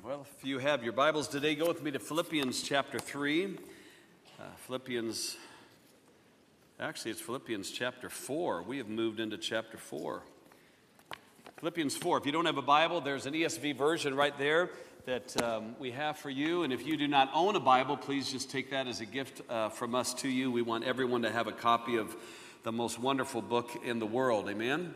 Well, if you have your Bibles today, go with me to Philippians chapter 3. It's Philippians chapter 4. We have moved into chapter 4. Philippians 4. If you don't have a Bible, there's an ESV version right there that we have for you. And if you do not own a Bible, please just take that as a gift from us to you. We want everyone to have a copy of the most wonderful book in the world. Amen?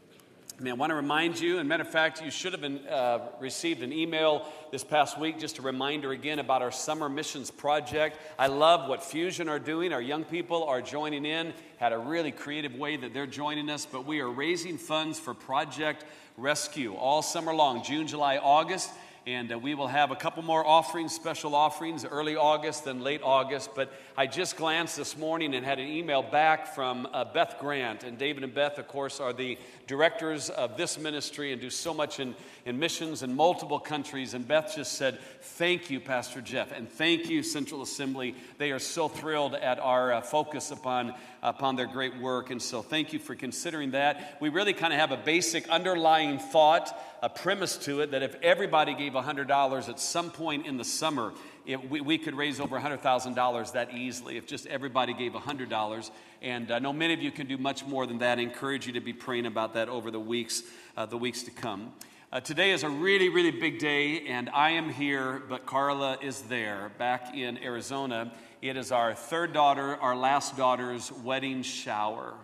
I want to remind you, and matter of fact, you should have received an email this past week, just a reminder again about our summer missions project. I love what Fusion are doing. Our young people are joining in, had a really creative way that they're joining us, but we are raising funds for Project Rescue all summer long, June, July, August. And we will have a couple more offerings, special offerings, early August than late August. But I just glanced this morning and had an email back from Beth Grant. And David and Beth, of course, are the directors of this ministry and do so much in missions in multiple countries. And Beth just said, thank you, Pastor Jeff, and thank you, Central Assembly. They are so thrilled at our focus upon their great work. And so thank you for considering that. We really kind of have a basic underlying thought, a premise to it, that if everybody gave $100 at some point in the summer, we could raise over $100,000 that easily if just everybody gave $100. And I know many of you can do much more than that. I encourage you to be praying about that over the weeks to come. Today is a really, really big day, and I am here, but Carla is there back in Arizona. It is our third daughter, our last daughter's wedding shower.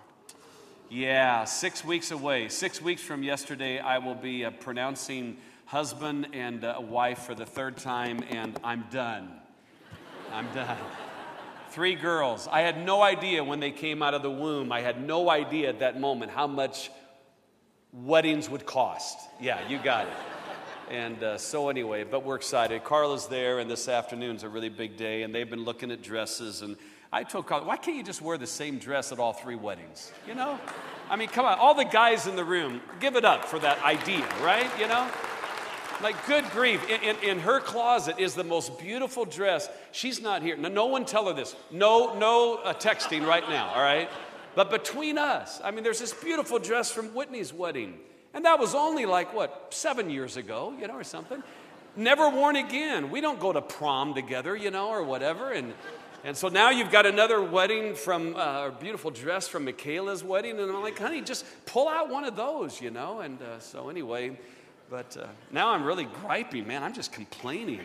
Yeah, 6 weeks away. 6 weeks from yesterday, I will be pronouncing husband and wife for the third time, and I'm done. I'm done. 3 girls. I had no idea when they came out of the womb. I had no idea at that moment how much weddings would cost. Yeah, you got it. And so anyway, but we're excited. Carla's there, and this afternoon's a really big day, and they've been looking at dresses. And I told Carla, why can't you just wear the same dress at all 3 weddings? You know? I mean, come on. All the guys in the room, give it up for that idea, right? You know? Like, good grief. In her closet is the most beautiful dress. She's not here. No one tell her this. No texting right now, all right? But between us, I mean, there's this beautiful dress from Whitney's wedding. And that was only like, 7 years ago, or something. Never worn again. We don't go to prom together, or whatever. And so now you've got another wedding from a beautiful dress from Michaela's wedding. And I'm like, honey, just pull out one of those, And so anyway, but now I'm really griping, man. I'm just complaining.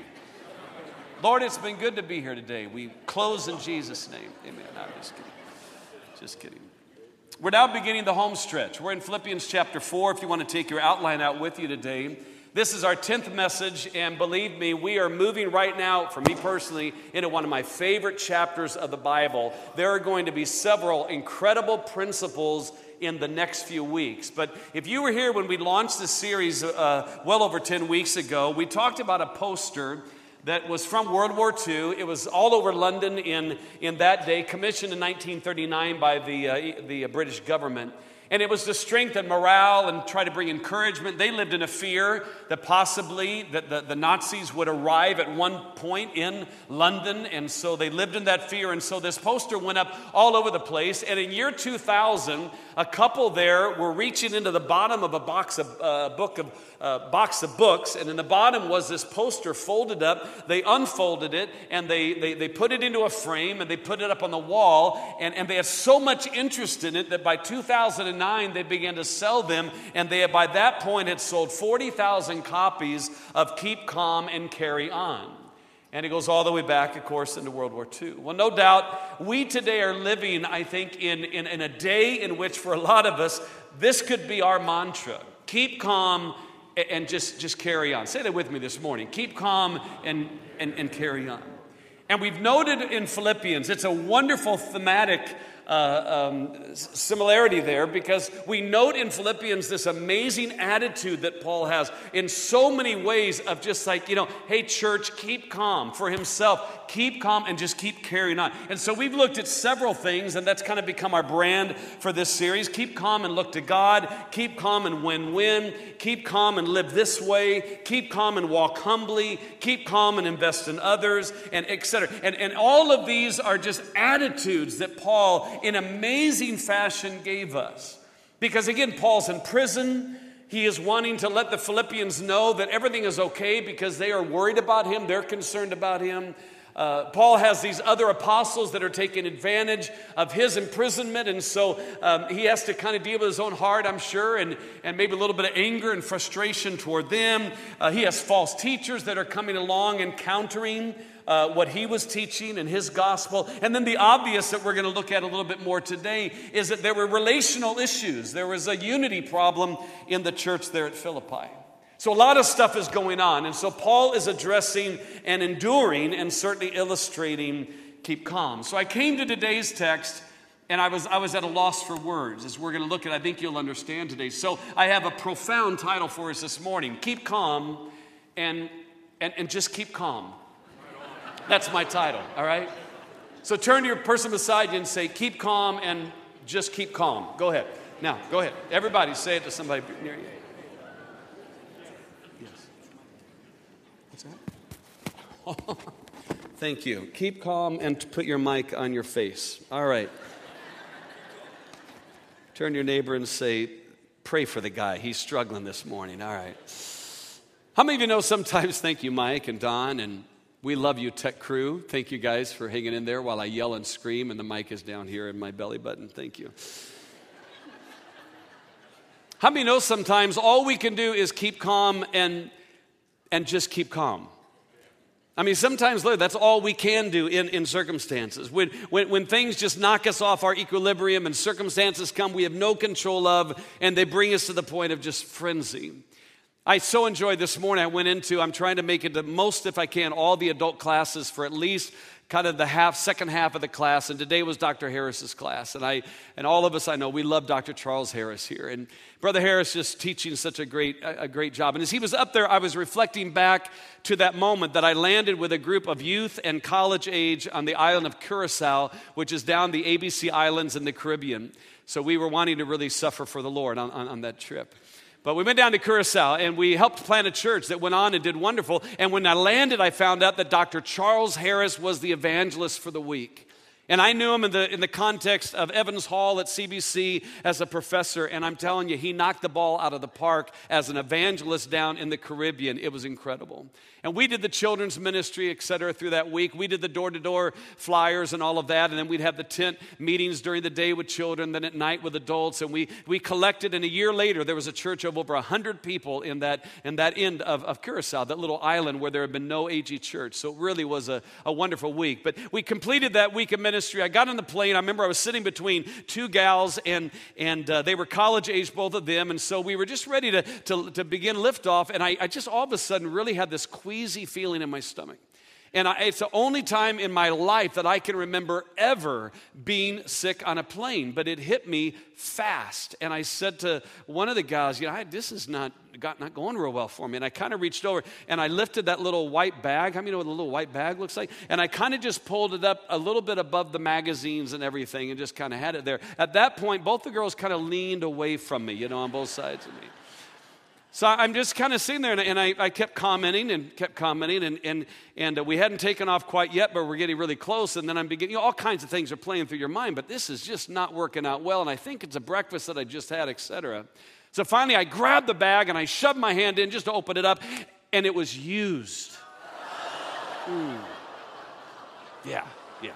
Lord, it's been good to be here today. We close in Jesus' name. Amen. I'm just kidding. Just kidding. We're now beginning the home stretch. We're in Philippians chapter 4. If you want to take your outline out with you today, this is our 10th message, and believe me, we are moving right now, for me personally, into one of my favorite chapters of the Bible. There are going to be several incredible principles in the next few weeks. But if you were here when we launched this series well over 10 weeks ago, we talked about a poster that was from World War II. It was all over London in that day, commissioned in 1939 by the British government. And it was to strengthen morale and try to bring encouragement. They lived in a fear that possibly the Nazis would arrive at one point in London. And so they lived in that fear. And so this poster went up all over the place. And in year 2000, a couple there were reaching into the bottom of a box of books. And in the bottom was this poster folded up. They unfolded it and they put it into a frame and they put it up on the wall. And they had so much interest in it that by 2009, they began to sell them, and they by that point had sold 40,000 copies of Keep Calm and Carry On. And it goes all the way back, of course, into World War II. Well, no doubt, we today are living, I think, in a day in which, for a lot of us, this could be our mantra. Keep calm and just carry on. Say that with me this morning. Keep calm and carry on. And we've noted in Philippians, it's a wonderful thematic similarity there, because we note in Philippians this amazing attitude that Paul has in so many ways of just like, hey church, keep calm. For himself, keep calm and just keep carrying on. And so we've looked at several things, and that's kind of become our brand for this series. Keep calm and look to God. Keep calm and win-win. Keep calm and live this way. Keep calm and walk humbly. Keep calm and invest in others, and etc. And all of these are just attitudes that Paul in amazing fashion gave us. Because again, Paul's in prison. He is wanting to let the Philippians know that everything is okay because they are worried about him. They're concerned about him. Paul has these other apostles that are taking advantage of his imprisonment, and so he has to kind of deal with his own heart, I'm sure, and maybe a little bit of anger and frustration toward them. He has false teachers that are coming along and countering what he was teaching in his gospel. And then the obvious that we're going to look at a little bit more today is that there were relational issues. There was a unity problem in the church there at Philippi. So a lot of stuff is going on. And so Paul is addressing and enduring and certainly illustrating keep calm. So I came to today's text and I was at a loss for words as we're going to look at. I think you'll understand today. So I have a profound title for us this morning. Keep calm and just keep calm. That's my title, all right? So turn to your person beside you and say, keep calm and just keep calm. Go ahead. Now, go ahead. Everybody say it to somebody near you. Thank you. Keep calm and put your mic on your face. All right. Turn to your neighbor and say, pray for the guy. He's struggling this morning. All right. How many of you know sometimes, thank you, Mike and Don, and we love you, tech crew. Thank you guys for hanging in there while I yell and scream, and the mic is down here in my belly button. Thank you. How many know sometimes all we can do is keep calm and just keep calm? I mean, sometimes that's all we can do in circumstances. When things just knock us off our equilibrium and circumstances come we have no control of, and they bring us to the point of just frenzy. I so enjoyed this morning. I'm trying to make it the most, if I can, all the adult classes for at least kind of the second half of the class. And today was Dr. Harris's class. And all of us, I know, we love Dr. Charles Harris here. And Brother Harris just teaching such a great job. And as he was up there, I was reflecting back to that moment that I landed with a group of youth and college age on the island of Curacao, which is down the ABC Islands in the Caribbean. So we were wanting to really suffer for the Lord on that trip. But we went down to Curacao, and we helped plant a church that went on and did wonderful. And when I landed, I found out that Dr. Charles Harris was the evangelist for the week. And I knew him in the context of Evans Hall at CBC as a professor. And I'm telling you, he knocked the ball out of the park as an evangelist down in the Caribbean. It was incredible. And we did the children's ministry, et cetera, through that week. We did the door-to-door flyers and all of that. And then we'd have the tent meetings during the day with children, then at night with adults. And we collected, and a year later, there was a church of over 100 people in that end of Curacao, that little island where there had been no AG church. So it really was a wonderful week. But we completed that week of ministry. I got on the plane. I remember I was sitting between two gals, and they were college age, both of them. And so we were just ready to begin liftoff. And I just all of a sudden really had this queasy feeling in my stomach. And it's the only time in my life that I can remember ever being sick on a plane. But it hit me fast. And I said to one of the guys, this is not going real well for me. And I kind of reached over and I lifted that little white bag. How many know what a little white bag looks like? And I kind of just pulled it up a little bit above the magazines and everything and just kind of had it there. At that point, both the girls kind of leaned away from me, on both sides of me. So I'm just kind of sitting there, and I kept commenting, and we hadn't taken off quite yet, but we're getting really close, and then I'm beginning, all kinds of things are playing through your mind, but this is just not working out well, and I think it's a breakfast that I just had, etc. So finally, I grabbed the bag, and I shoved my hand in just to open it up, and it was used. Yeah.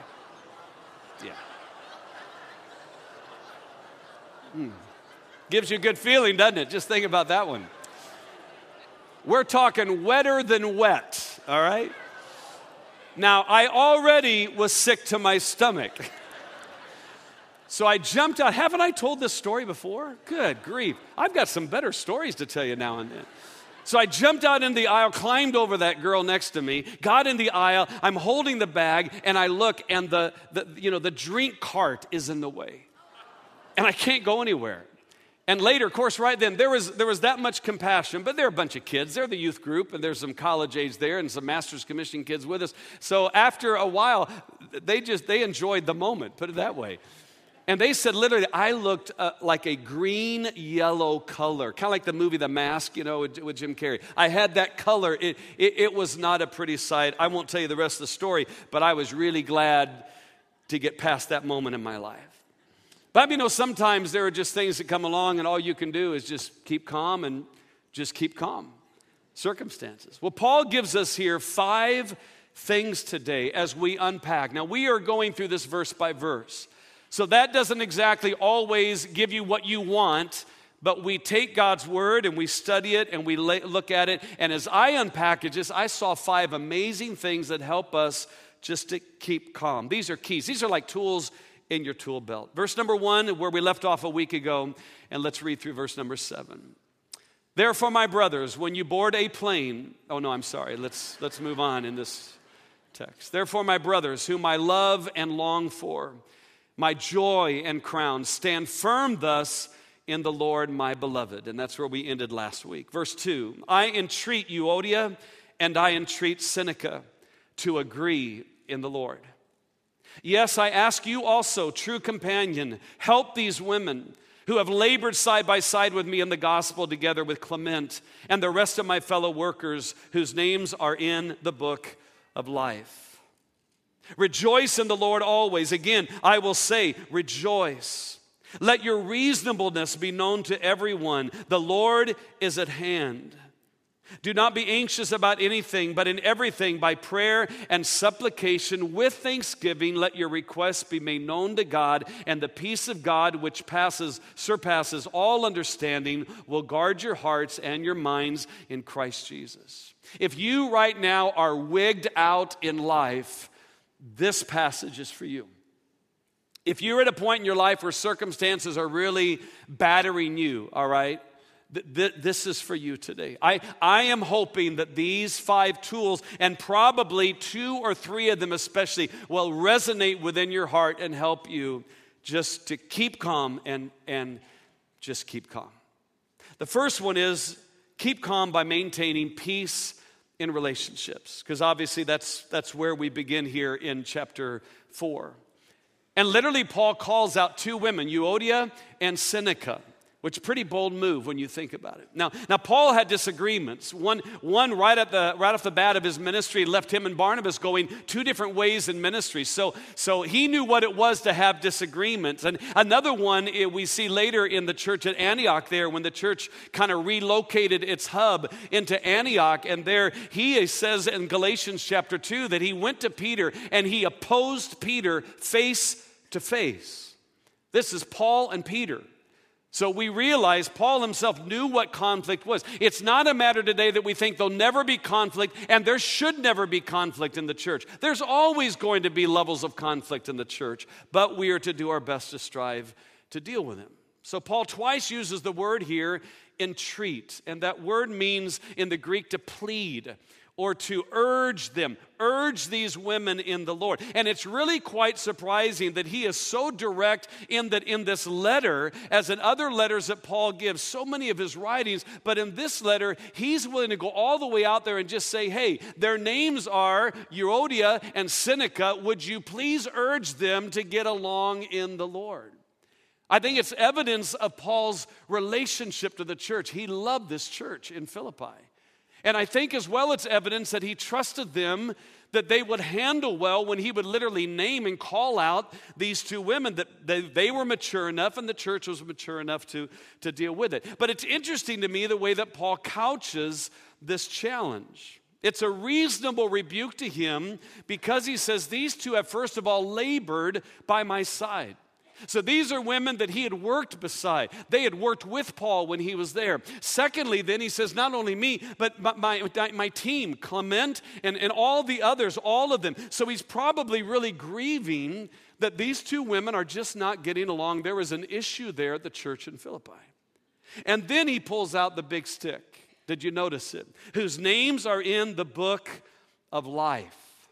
Gives you a good feeling, doesn't it? Just think about that one. We're talking wetter than wet, all right? Now, I already was sick to my stomach. So I jumped out. Haven't I told this story before? Good grief. I've got some better stories to tell you now and then. So I jumped out in the aisle, climbed over that girl next to me, got in the aisle. I'm holding the bag, and I look, and the drink cart is in the way. And I can't go anywhere. And later, of course, right then, there was that much compassion, but they're a bunch of kids. They're the youth group, and there's some college age there and some master's commission kids with us. So after a while, they enjoyed the moment, put it that way. And they said, literally, I looked like a green-yellow color, kind of like the movie The Mask, with Jim Carrey. I had that color. It was not a pretty sight. I won't tell you the rest of the story, but I was really glad to get past that moment in my life. But you know, sometimes there are just things that come along and all you can do is just keep calm and just keep calm. Circumstances. Well, Paul gives us here 5 things today as we unpack. Now, we are going through this verse by verse. So that doesn't exactly always give you what you want, but we take God's word and we study it and we look at it. And as I unpackage this, I saw 5 amazing things that help us just to keep calm. These are keys. These are like tools in your tool belt. Verse number 1, where we left off a week ago, and let's read through verse number 7. Therefore, my brothers, when you board a plane, let's move on in this text. Therefore, my brothers, whom I love and long for, my joy and crown, stand firm thus in the Lord, my beloved. And that's where we ended last week. Verse 2, I entreat Euodia and I entreat Syntyche to agree in the Lord. Yes, I ask you also, true companion, help these women who have labored side by side with me in the gospel together with Clement and the rest of my fellow workers whose names are in the book of life. Rejoice in the Lord always. Again, I will say, rejoice. Let your reasonableness be known to everyone. The Lord is at hand. Do not be anxious about anything, but in everything, by prayer and supplication, with thanksgiving, let your requests be made known to God, and the peace of God, which surpasses all understanding, will guard your hearts and your minds in Christ Jesus. If you right now are wigged out in life, this passage is for you. If you're at a point in your life where circumstances are really battering you, all right, this is for you today. I am hoping that these 5 tools, and probably 2 or 3 of them especially, will resonate within your heart and help you just to keep calm and just keep calm. The first one is keep calm by maintaining peace in relationships, because obviously that's where we begin here in chapter 4. And literally Paul calls out 2 women, Euodia and Syntyche, which is a pretty bold move when you think about it. Now Paul had disagreements. One right off the bat of his ministry left him and Barnabas going 2 different ways in ministry. So he knew what it was to have disagreements. And another one we see later in the church at Antioch there, when the church kind of relocated its hub into Antioch. And there he says in Galatians chapter 2 that he went to Peter and he opposed Peter face to face. This is Paul and Peter. So we realize Paul himself knew what conflict was. It's not a matter today that we think there'll never be conflict, and there should never be conflict in the church. There's always going to be levels of conflict in the church, but we are to do our best to strive to deal with them. So Paul twice uses the word here, entreat, and that word means in the Greek to plead, or to urge them, urge these women in the Lord. And it's really quite surprising that he is so direct in this letter, as in other letters that Paul gives, so many of his writings, but in this letter, he's willing to go all the way out there and just say, hey, their names are Euodia and Syntyche. Would you please urge them to get along in the Lord? I think it's evidence of Paul's relationship to the church. He loved this church in Philippi. And I think as well it's evidence that he trusted them, that they would handle well when he would literally name and call out these 2 women, that they were mature enough and the church was mature enough to deal with it. But it's interesting to me the way that Paul couches this challenge. It's a reasonable rebuke to him because he says these 2 have first of all labored by my side. So these are women that he had worked beside. They had worked with Paul when he was there. Secondly, then he says, not only me, but my team, Clement and all the others, all of them. So he's probably really grieving that these 2 women are just not getting along. There was an issue there at the church in Philippi. And then he pulls out the big stick. Did you notice it? Whose names are in the book of life.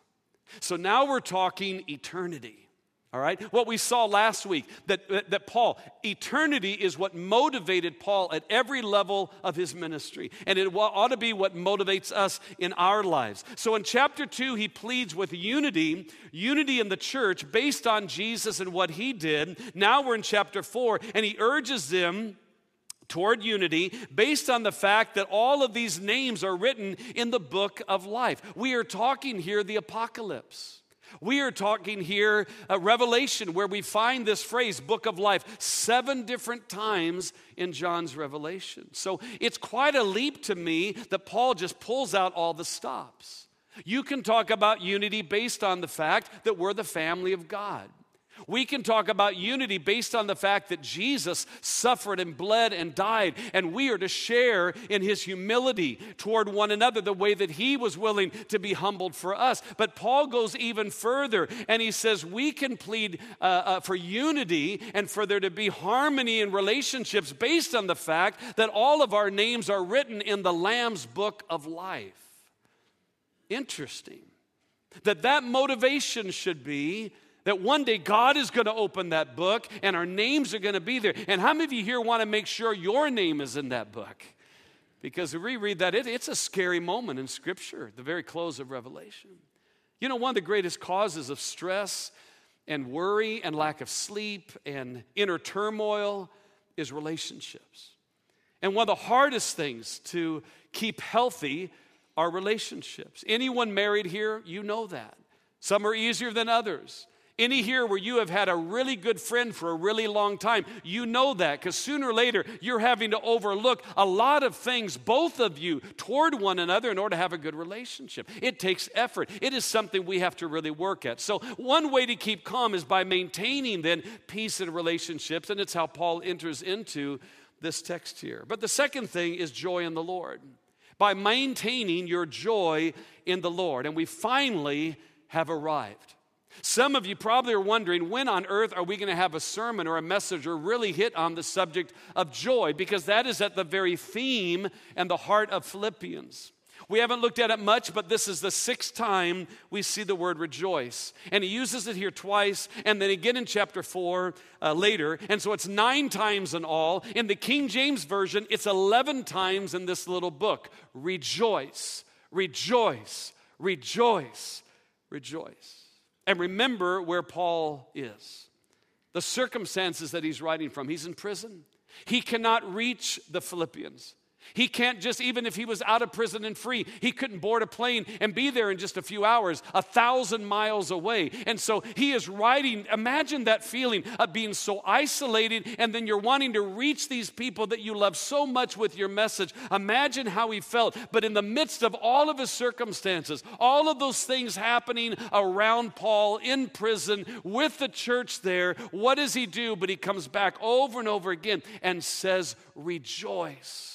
So now we're talking eternity. All right, what we saw last week, that Paul, eternity is what motivated Paul at every level of his ministry. And it ought to be what motivates us in our lives. So in chapter 2, he pleads with unity in the church based on Jesus and what he did. Now we're in chapter 4, and he urges them toward unity based on the fact that all of these names are written in the book of life. We are talking here the apocalypse. We are talking here Revelation, where we find this phrase, book of life, 7 different times in John's Revelation. So it's quite a leap to me that Paul just pulls out all the stops. You can talk about unity based on the fact that we're the family of God. We can talk about unity based on the fact that Jesus suffered and bled and died, and we are to share in his humility toward one another the way that he was willing to be humbled for us. But Paul goes even further, and he says we can plead for unity and for there to be harmony in relationships based on the fact that all of our names are written in the Lamb's book of life. Interesting. That motivation should be that one day God is going to open that book and our names are going to be there. And how many of you here want to make sure your name is in that book? Because if we read that, it's a scary moment in Scripture, the very close of Revelation. You know, one of the greatest causes of stress and worry and lack of sleep and inner turmoil is relationships. And one of the hardest things to keep healthy are relationships. Anyone married here, you know that. Some are easier than others. Any here where you have had a really good friend for a really long time, you know that, because sooner or later you're having to overlook a lot of things, both of you, toward one another in order to have a good relationship. It takes effort. It is something we have to really work at. So one way to keep calm is by maintaining then peace in relationships, and it's how Paul enters into this text here. But the second thing is joy in the Lord. By maintaining your joy in the Lord. And we finally have arrived. Some of you probably are wondering, when on earth are we going to have a sermon or a message or really hit on the subject of joy? Because that is at the very theme and the heart of Philippians. We haven't looked at it much, but this is the 6th time we see the word rejoice. And he uses it here twice, and then again in chapter 4 later. And so it's 9 times in all. In the King James Version, it's 11 times in this little book. Rejoice, rejoice, rejoice, rejoice. And remember where Paul is. The circumstances that he's writing from. He's in prison. He cannot reach the Philippians. He can't just, even if he was out of prison and free, he couldn't board a plane and be there in just a few hours, 1,000 miles away. And so he is writing, imagine that feeling of being so isolated, and then you're wanting to reach these people that you love so much with your message. Imagine how he felt. But in the midst of all of his circumstances, all of those things happening around Paul in prison with the church there, what does he do? But he comes back over and over again and says, rejoice.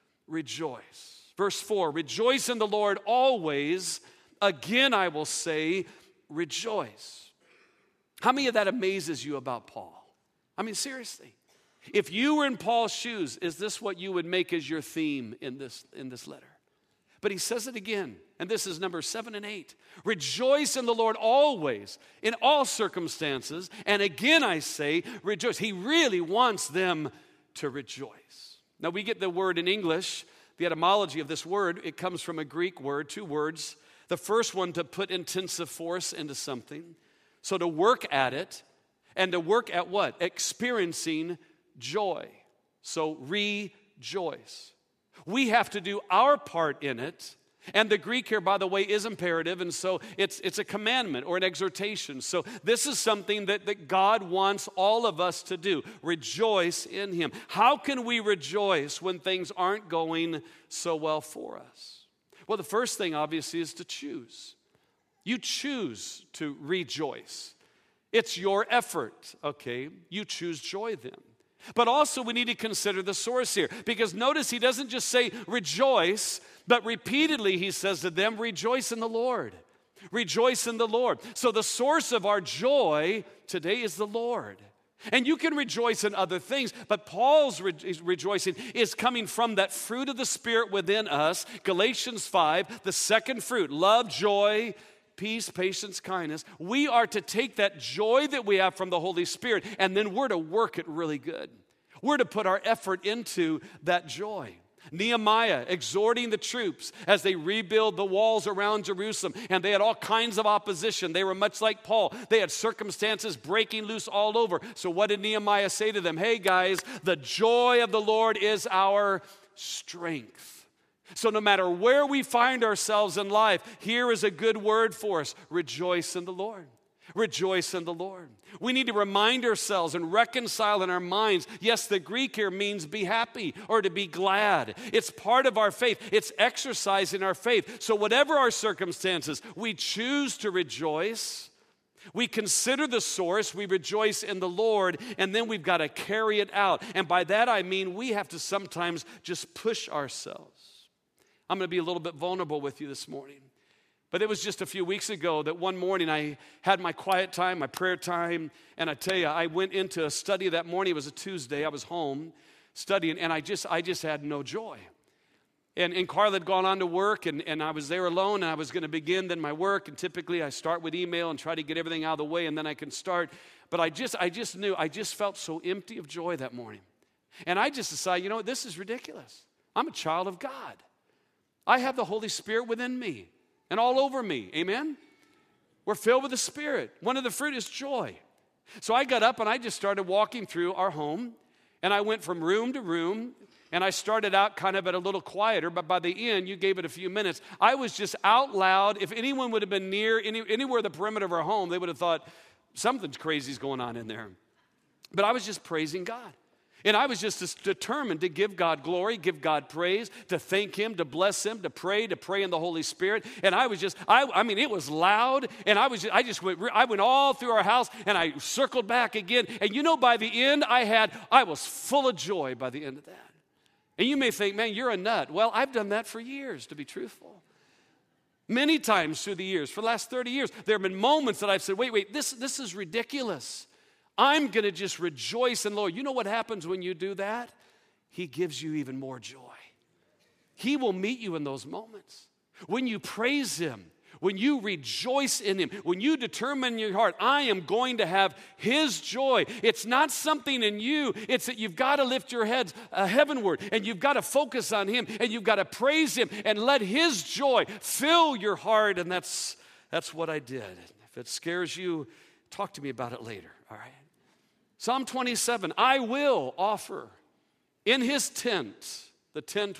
Rejoice. Verse 4, rejoice in the Lord always. Again, I will say, rejoice. How many of that amazes you about Paul? I mean, seriously. If you were in Paul's shoes, is this what you would make as your theme in this letter? But he says it again, and this is number 7 and 8. Rejoice in the Lord always, in all circumstances. And again, I say, rejoice. He really wants them to rejoice. Now, we get the word in English, the etymology of this word, it comes from a Greek word, 2 words. The first one, to put intensive force into something. So to work at it, and to work at what? Experiencing joy. So rejoice. We have to do our part in it. And the Greek here, by the way, is imperative, and so it's a commandment or an exhortation. So this is something that God wants all of us to do. Rejoice in him. How can we rejoice when things aren't going so well for us? Well, the first thing, obviously, is to choose. You choose to rejoice. It's your effort, okay? You choose joy then. But also we need to consider the source here, because notice he doesn't just say rejoice, but repeatedly he says to them, rejoice in the Lord. Rejoice in the Lord. So the source of our joy today is the Lord. And you can rejoice in other things, but Paul's rejoicing is coming from that fruit of the Spirit within us. Galatians 5, the second fruit, love, joy, peace, patience, kindness. We are to take that joy that we have from the Holy Spirit, and then we're to work it really good. We're to put our effort into that joy. Nehemiah exhorting the troops as they rebuild the walls around Jerusalem, and they had all kinds of opposition. They were much like Paul. They had circumstances breaking loose all over. So what did Nehemiah say to them? Hey guys, the joy of the Lord is our strength. So no matter where we find ourselves in life, here is a good word for us. Rejoice in the Lord. Rejoice in the Lord. We need to remind ourselves and reconcile in our minds. Yes, the Greek here means be happy or to be glad. It's part of our faith. It's exercising our faith. So whatever our circumstances, we choose to rejoice. We consider the source, we rejoice in the Lord, and then we've got to carry it out. And by that I mean we have to sometimes just push ourselves. I'm going to be a little bit vulnerable with you this morning. But it was just a few weeks ago that one morning I had my quiet time, my prayer time, and I tell you, I went into a study that morning. It was a Tuesday. I was home studying, and I just had no joy. And Carla had gone on to work, and I was there alone, and I was going to begin then my work. And typically I start with email and try to get everything out of the way, and then I can start. But I just knew, I just felt so empty of joy that morning. And I just decided, you know what, this is ridiculous. I'm a child of God. I have the Holy Spirit within me and all over me. Amen? We're filled with the Spirit. One of the fruit is joy. So I got up and I just started walking through our home, and I went from room to room, and I started out kind of at a little quieter, but by the end, you gave it a few minutes. I was just out loud. If anyone would have been near anywhere the perimeter of our home, they would have thought something crazy is going on in there. But I was just praising God. And I was just determined to give God glory, give God praise, to thank Him, to bless Him, to pray in the Holy Spirit. And I was just, I mean, it was loud. And I went all through our house, and I circled back again. And you know, by the end, I was full of joy by the end of that. And you may think, man, you're a nut. Well, I've done that for years, to be truthful. Many times through the years, for the last 30 years, there have been moments that I've said, wait, this is ridiculous. I'm going to just rejoice in the Lord. You know what happens when you do that? He gives you even more joy. He will meet you in those moments. When you praise Him, when you rejoice in Him, when you determine in your heart, I am going to have His joy. It's not something in you. It's that you've got to lift your heads heavenward, and you've got to focus on Him, and you've got to praise Him and let His joy fill your heart. And that's what I did. If it scares you, talk to me about it later, all right? Psalm 27, I will offer in His tent, the tent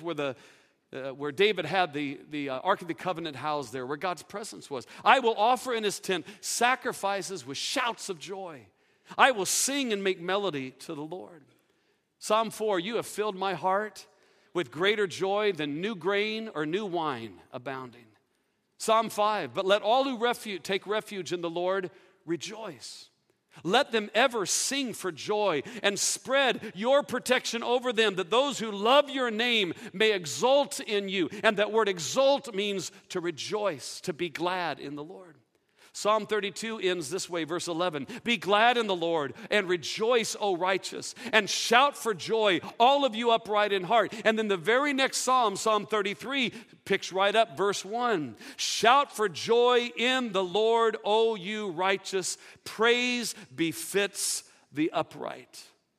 where David had the Ark of the Covenant housed there, where God's presence was. I will offer in His tent sacrifices with shouts of joy. I will sing and make melody to the Lord. Psalm 4, you have filled my heart with greater joy than new grain or new wine abounding. Psalm 5, but let all who take refuge in the Lord rejoice. Let them ever sing for joy and spread your protection over them, that those who love your name may exult in you. And that word exult means to rejoice, to be glad in the Lord. Psalm 32 ends this way, verse 11. Be glad in the Lord and rejoice, O righteous, and shout for joy, all of you upright in heart. And then the very next psalm, Psalm 33, picks right up verse 1. Shout for joy in the Lord, O you righteous. Praise befits the upright.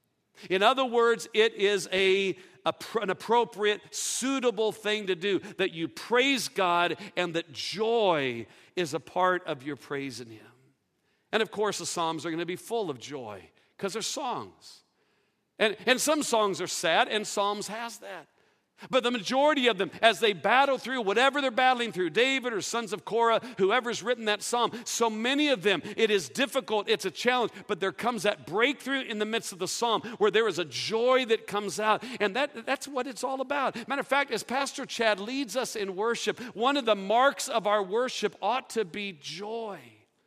In other words, it is an appropriate, suitable thing to do, that you praise God and that joy is a part of your praise in Him. And of course, the Psalms are going to be full of joy because they're songs. And some songs are sad, and Psalms has that. But the majority of them, as they battle through whatever they're battling through, David or sons of Korah, whoever's written that psalm, so many of them, it is difficult, it's a challenge, but there comes that breakthrough in the midst of the psalm where there is a joy that comes out, and that's what it's all about. Matter of fact, as Pastor Chad leads us in worship, one of the marks of our worship ought to be joy.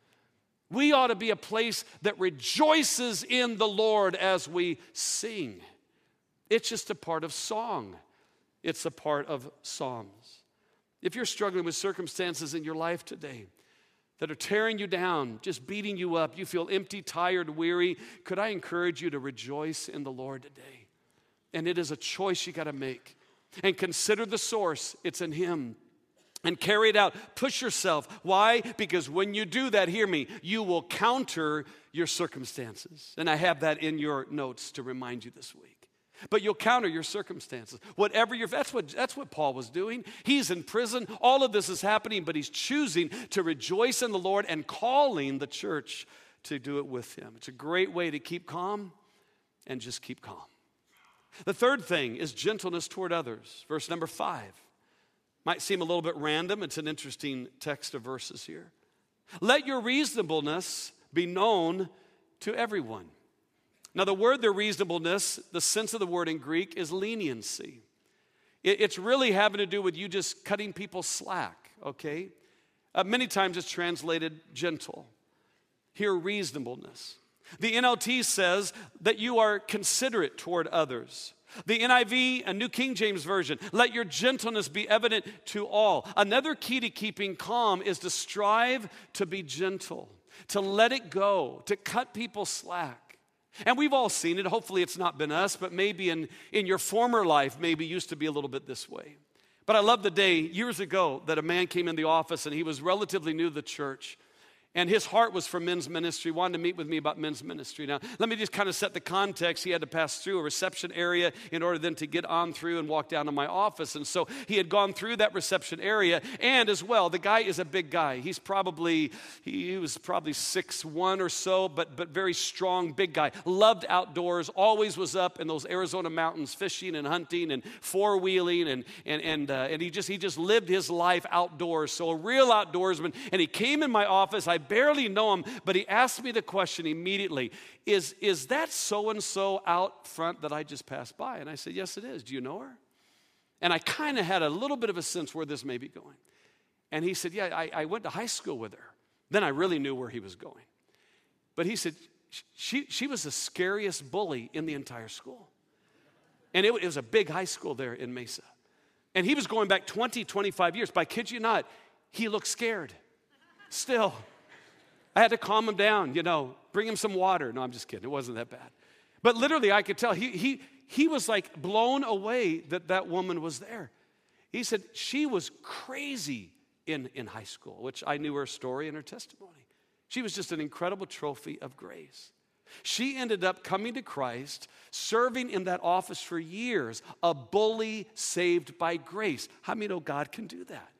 We ought to be a place that rejoices in the Lord as we sing. It's just a part of song. It's a part of Psalms. If you're struggling with circumstances in your life today that are tearing you down, just beating you up, you feel empty, tired, weary, could I encourage you to rejoice in the Lord today? And it is a choice you got to make. And consider the source. It's in Him. And carry it out. Push yourself. Why? Because when you do that, hear me, you will counter your circumstances. And I have that in your notes to remind you this week. But you'll counter your circumstances. That's what Paul was doing. He's in prison. All of this is happening, but he's choosing to rejoice in the Lord and calling the church to do it with him. It's a great way to keep calm and just keep calm. The third thing is gentleness toward others. Verse number 5. Might seem a little bit random. It's an interesting text of verses here. Let your reasonableness be known to everyone. Now, the word there, reasonableness, the sense of the word in Greek is leniency. It's really having to do with you just cutting people slack, okay? Many times it's translated gentle. Here, reasonableness. The NLT says that you are considerate toward others. The NIV, a New King James Version, let your gentleness be evident to all. Another key to keeping calm is to strive to be gentle, to let it go, to cut people slack. And we've all seen it. Hopefully it's not been us, but maybe in your former life, maybe used to be a little bit this way. But I love the day years ago that a man came in the office and he was relatively new to the church. And his heart was for men's ministry, wanted to meet with me about men's ministry. Now, let me just kind of set the context. He had to pass through a reception area in order then to get on through and walk down to my office. And so he had gone through that reception area. And as well, the guy is a big guy. He was probably 6'1" or so, but very strong, big guy. Loved outdoors, always was up in those Arizona mountains fishing and hunting and four-wheeling. And he just lived his life outdoors. So a real outdoorsman. And he came in my office. I barely know him, but he asked me the question immediately, is that so-and-so out front that I just passed by? And I said, yes, it is. Do you know her? And I kind of had a little bit of a sense where this may be going. And he said, yeah, I went to high school with her. Then I really knew where he was going. But he said, she was the scariest bully in the entire school. And it was a big high school there in Mesa. And he was going back 20, 25 years. But I kid you not, he looked scared still. I had to calm him down, bring him some water. No, I'm just kidding. It wasn't that bad. But literally, I could tell. He was like blown away that woman was there. He said she was crazy in high school, which I knew her story and her testimony. She was just an incredible trophy of grace. She ended up coming to Christ, serving in that office for years, a bully saved by grace. How many know God can do that?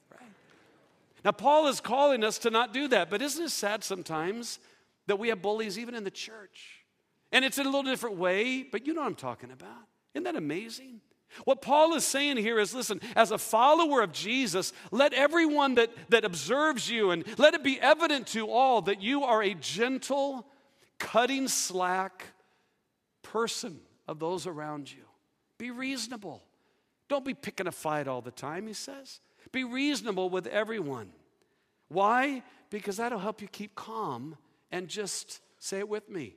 Now, Paul is calling us to not do that, but isn't it sad sometimes that we have bullies even in the church? And it's in a little different way, but you know what I'm talking about. Isn't that amazing? What Paul is saying here is, listen, as a follower of Jesus, let everyone that observes you and let it be evident to all that you are a gentle, cutting slack person of those around you. Be reasonable. Don't be picking a fight all the time, he says. Be reasonable with everyone. Why? Because that'll help you keep calm and just say it with me.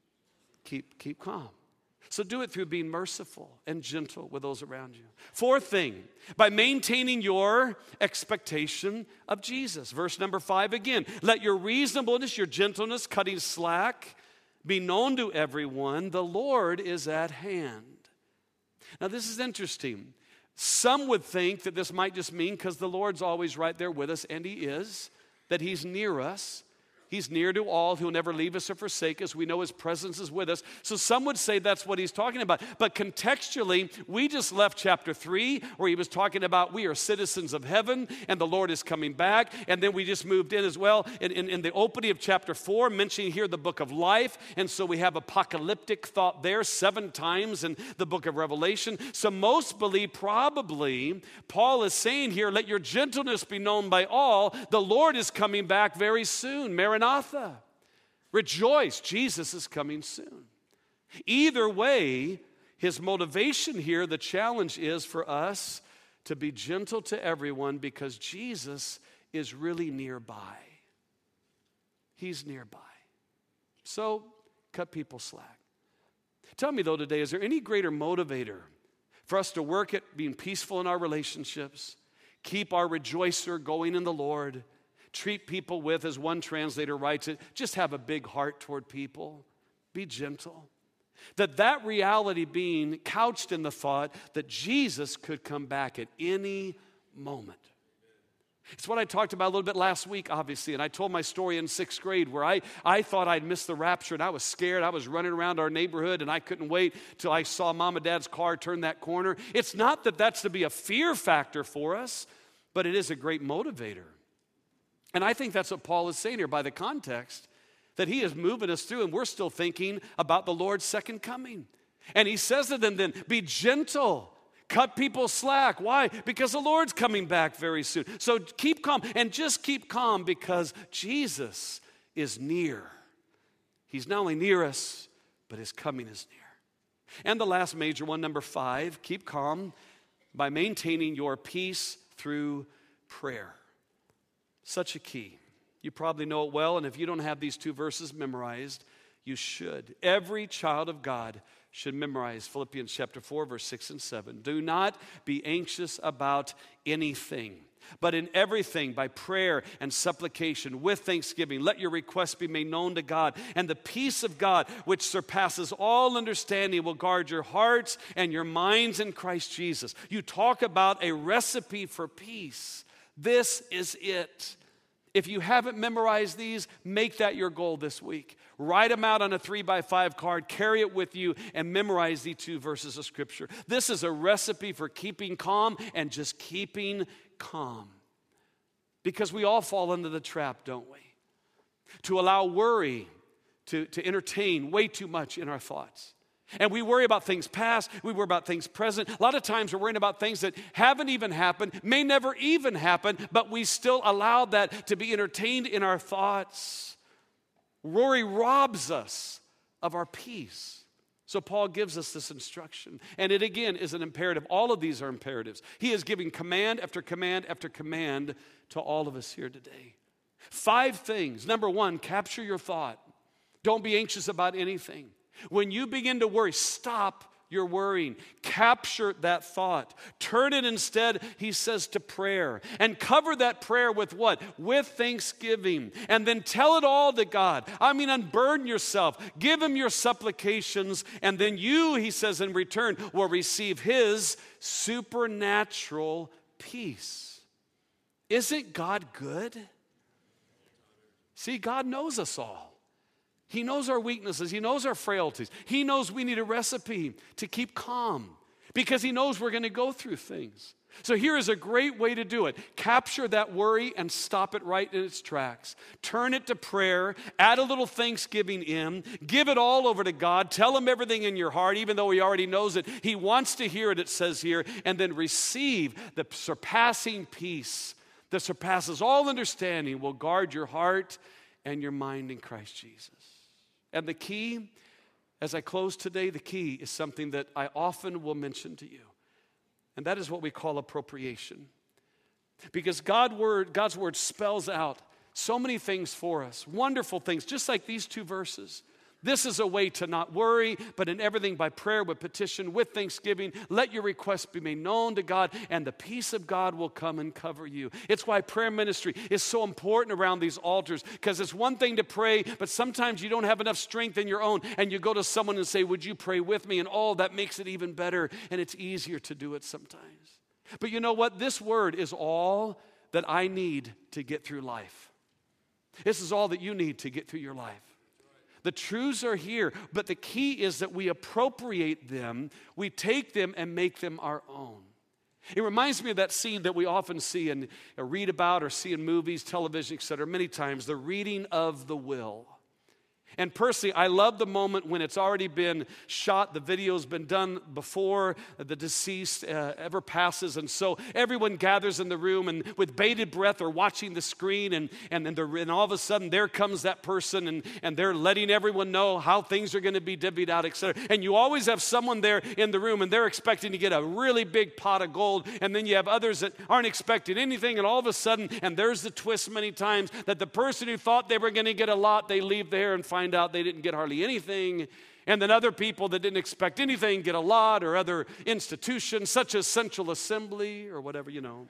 Keep calm. So do it through being merciful and gentle with those around you. Fourth thing, by maintaining your expectation of Jesus. Verse number 5 again. Let your reasonableness, your gentleness, cutting slack, be known to everyone. The Lord is at hand. Now this is interesting. Some would think that this might just mean because the Lord's always right there with us, and He is, that He's near us. He's near to all. He'll never leave us or forsake us. We know His presence is with us. So some would say that's what He's talking about. But contextually, we just left chapter 3 where He was talking about we are citizens of heaven and the Lord is coming back. And then we just moved in as well in the opening of chapter 4, mentioning here the book of life. And so we have apocalyptic thought there 7 times in the book of Revelation. So most believe probably Paul is saying here, let your gentleness be known by all. The Lord is coming back very soon. Maranatha. Rejoice, Jesus is coming soon. Either way, his motivation here, the challenge is for us to be gentle to everyone because Jesus is really nearby. He's nearby. So, cut people slack. Tell me though today, is there any greater motivator for us to work at being peaceful in our relationships, keep our rejoicer going in the Lord, treat people with, as one translator writes it, just have a big heart toward people. Be gentle. That reality being couched in the thought that Jesus could come back at any moment. It's what I talked about a little bit last week, obviously, and I told my story in 6th grade where I thought I'd missed the rapture, and I was scared. I was running around our neighborhood, and I couldn't wait till I saw Mom and Dad's car turn that corner. It's not that that's to be a fear factor for us, but it is a great motivator. And I think that's what Paul is saying here by the context, that he is moving us through and we're still thinking about the Lord's second coming. And he says to them then, be gentle, cut people slack. Why? Because the Lord's coming back very soon. So keep calm, and just keep calm because Jesus is near. He's not only near us, but his coming is near. And the last major one, number 5, keep calm by maintaining your peace through prayer. Such a key. You probably know it well, and if you don't have these 2 verses memorized, you should. Every child of God should memorize Philippians chapter 4, verse 6 and 7. Do not be anxious about anything, but in everything, by prayer and supplication, with thanksgiving, let your requests be made known to God. And the peace of God, which surpasses all understanding, will guard your hearts and your minds in Christ Jesus. You talk about a recipe for peace. This is it. If you haven't memorized these, make that your goal this week. Write them out on a 3x5 card, carry it with you, and memorize these 2 verses of Scripture. This is a recipe for keeping calm and just keeping calm. Because we all fall into the trap, don't we? To allow worry to entertain way too much in our thoughts. And we worry about things past, we worry about things present. A lot of times we're worrying about things that haven't even happened, may never even happen, but we still allow that to be entertained in our thoughts. Worry robs us of our peace. So Paul gives us this instruction. And it again is an imperative. All of these are imperatives. He is giving command after command after command to all of us here today. 5 things. Number 1, capture your thought. Don't be anxious about anything. When you begin to worry, stop your worrying. Capture that thought. Turn it instead, he says, to prayer. And cover that prayer with what? With thanksgiving. And then tell it all to God. Unburden yourself. Give him your supplications. And then you, he says, in return, will receive his supernatural peace. Isn't God good? See, God knows us all. He knows our weaknesses. He knows our frailties. He knows we need a recipe to keep calm because he knows we're going to go through things. So here is a great way to do it. Capture that worry and stop it right in its tracks. Turn it to prayer. Add a little thanksgiving in. Give it all over to God. Tell him everything in your heart, even though he already knows it. He wants to hear it, it says here. And then receive the surpassing peace that surpasses all understanding will guard your heart and your mind in Christ Jesus. And the key, as I close today, the key is something that I often will mention to you. And that is what we call appropriation. Because God's word spells out so many things for us, wonderful things, just like these 2 verses. This is a way to not worry, but in everything by prayer, with petition, with thanksgiving, let your requests be made known to God, and the peace of God will come and cover you. It's why prayer ministry is so important around these altars, because it's one thing to pray, but sometimes you don't have enough strength in your own, and you go to someone and say, would you pray with me? And that makes it even better, and it's easier to do it sometimes. But you know what? This word is all that I need to get through life. This is all that you need to get through your life. The truths are here, but the key is that we appropriate them, we take them and make them our own. It reminds me of that scene that we often see and read about or see in movies, television, etc. Many times, the reading of the will. And personally, I love the moment when it's already been shot, the video's been done before the deceased ever passes, and so everyone gathers in the room and with bated breath are watching the screen, and all of a sudden there comes that person, and they're letting everyone know how things are going to be divvied out, etc. And you always have someone there in the room, and they're expecting to get a really big pot of gold, and then you have others that aren't expecting anything, and all of a sudden, and there's the twist many times, that the person who thought they were going to get a lot, they leave there and find out they didn't get hardly anything. And then other people that didn't expect anything get a lot, or other institutions such as Central Assembly or whatever,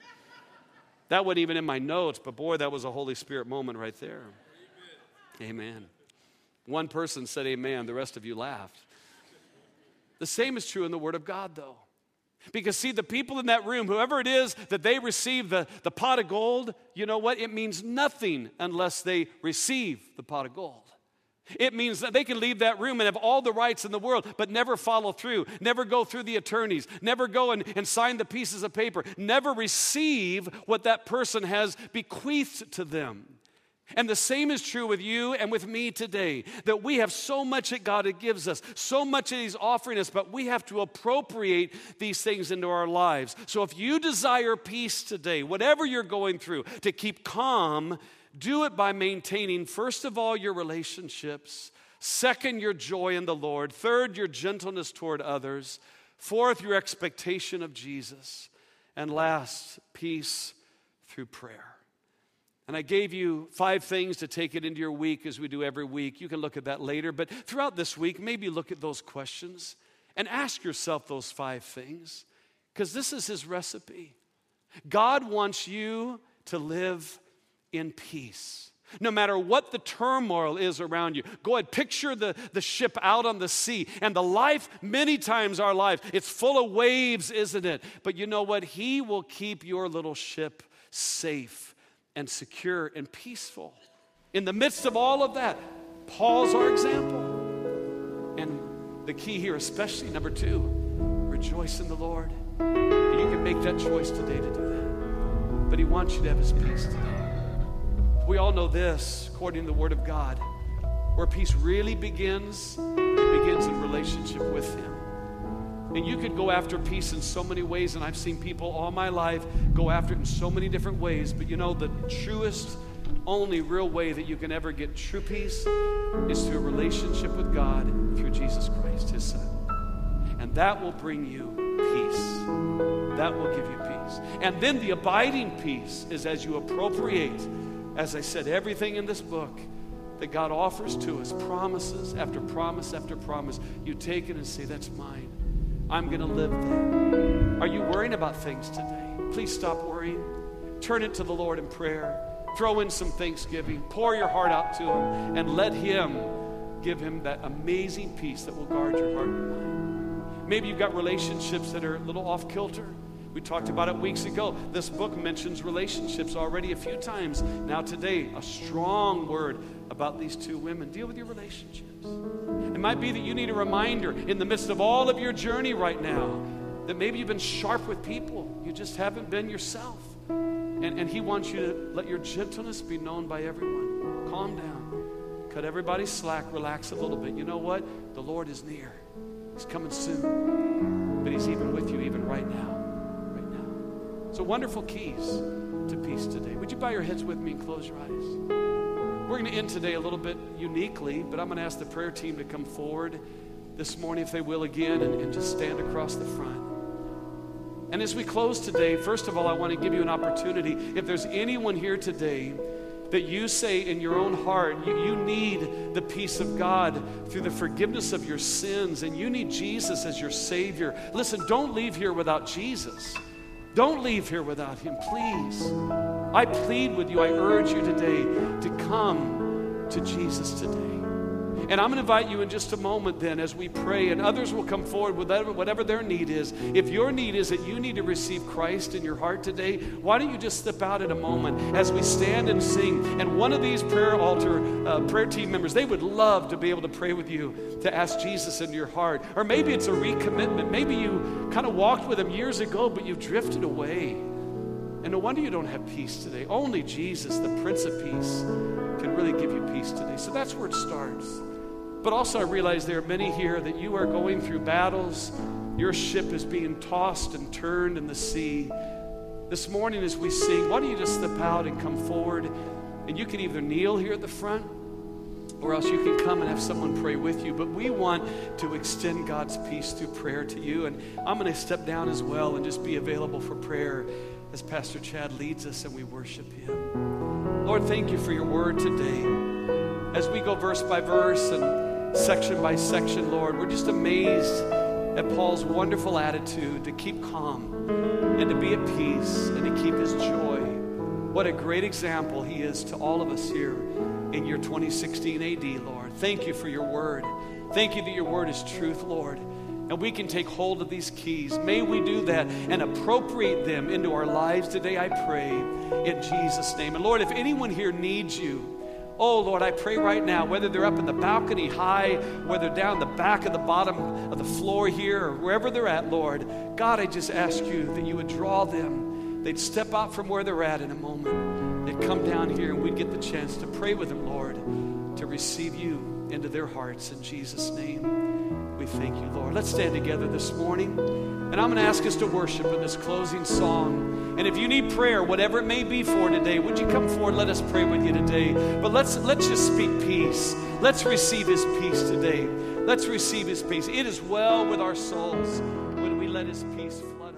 That wasn't even in my notes, but boy, that was a Holy Spirit moment right there. Amen. One person said amen, the rest of you laughed. The same is true in the Word of God, though. Because see, the people in that room, whoever it is that they receive the pot of gold, you know what? It means nothing unless they receive the pot of gold. It means that they can leave that room and have all the rights in the world, but never follow through, never go through the attorneys, never go and sign the pieces of paper, never receive what that person has bequeathed to them. And the same is true with you and with me today, that we have so much that God gives us, so much that He's offering us, but we have to appropriate these things into our lives. So if you desire peace today, whatever you're going through, to keep calm, do it by maintaining, first of all, your relationships, second, your joy in the Lord, third, your gentleness toward others, fourth, your expectation of Jesus, and last, peace through prayer. And I gave you 5 things to take it into your week as we do every week. You can look at that later. But throughout this week, maybe look at those questions and ask yourself those 5 things, because this is His recipe. God wants you to live in peace. No matter what the turmoil is around you. Go ahead, picture the ship out on the sea. And the life, many times our life, it's full of waves, isn't it? But you know what? He will keep your little ship safe and secure and peaceful. In the midst of all of that, Paul's our example. And the key here, especially number 2, rejoice in the Lord. And you can make that choice today to do that. But He wants you to have His peace today. We all know this, according to the Word of God, where peace really begins, it begins in relationship with Him. And you could go after peace in so many ways, and I've seen people all my life go after it in so many different ways. But you know, the truest, only real way that you can ever get true peace is through a relationship with God through Jesus Christ, His Son. And that will bring you peace. That will give you peace. And then the abiding peace is as you appropriate, as I said, everything in this book that God offers to us, promises after promise after promise. You take it and say, that's mine. I'm going to live that. Are you worrying about things today? Please stop worrying. Turn it to the Lord in prayer. Throw in some thanksgiving. Pour your heart out to Him and let Him give Him that amazing peace that will guard your heart and mind. Maybe you've got relationships that are a little off kilter. We talked about it weeks ago. This book mentions relationships already a few times. Now today, a strong word about these 2 women. Deal with your relationships. It might be that you need a reminder in the midst of all of your journey right now that maybe you've been sharp with people. You just haven't been yourself. And He wants you to let your gentleness be known by everyone. Calm down. Cut everybody's slack. Relax a little bit. You know what? The Lord is near. He's coming soon. But He's even with you even right now. So wonderful keys to peace today. Would you bow your heads with me and close your eyes? We're going to end today a little bit uniquely, but I'm going to ask the prayer team to come forward this morning, if they will, again, and just stand across the front. And as we close today, first of all, I want to give you an opportunity. If there's anyone here today that you say in your own heart, you need the peace of God through the forgiveness of your sins, and you need Jesus as your Savior. Listen, don't leave here without Jesus. Don't leave here without Him, please. I plead with you, I urge you today to come to Jesus today. And I'm going to invite you in just a moment then as we pray, and others will come forward with whatever their need is. If your need is that you need to receive Christ in your heart today, why don't you just step out in a moment as we stand and sing. And one of these prayer team members, they would love to be able to pray with you to ask Jesus into your heart. Or maybe it's a recommitment. Maybe you kind of walked with Him years ago, but you've drifted away. And no wonder you don't have peace today. Only Jesus, the Prince of Peace, can really give you peace today. So that's where it starts. But also I realize there are many here that you are going through battles. Your ship is being tossed and turned in the sea. This morning as we sing, why don't you just step out and come forward, and you can either kneel here at the front, or else you can come and have someone pray with you. But we want to extend God's peace through prayer to you. And I'm going to step down as well and just be available for prayer as Pastor Chad leads us and we worship Him. Lord, thank you for your word today. As we go verse by verse and section by section, Lord, we're just amazed at Paul's wonderful attitude to keep calm and to be at peace and to keep his joy. What a great example he is to all of us here in year 2016 AD, Lord. Thank you for your word. Thank you that your word is truth, Lord. And we can take hold of these keys. May we do that and appropriate them into our lives today, I pray, in Jesus' name. And Lord, if anyone here needs you, oh, Lord, I pray right now, whether they're up in the balcony high, whether down the back of the bottom of the floor here, or wherever they're at, Lord, God, I just ask you that you would draw them they'd step out from where they're at in a moment. They'd come down here and we'd get the chance to pray with them, Lord, to receive you into their hearts. In Jesus' name, we thank you, Lord. Let's stand together this morning. And I'm going to ask us to worship in this closing song. And if you need prayer, whatever it may be for today, would you come forward? Let us pray with you today. But let's just speak peace. Let's receive his peace today. Let's receive his peace. It is well with our souls when we let his peace flood.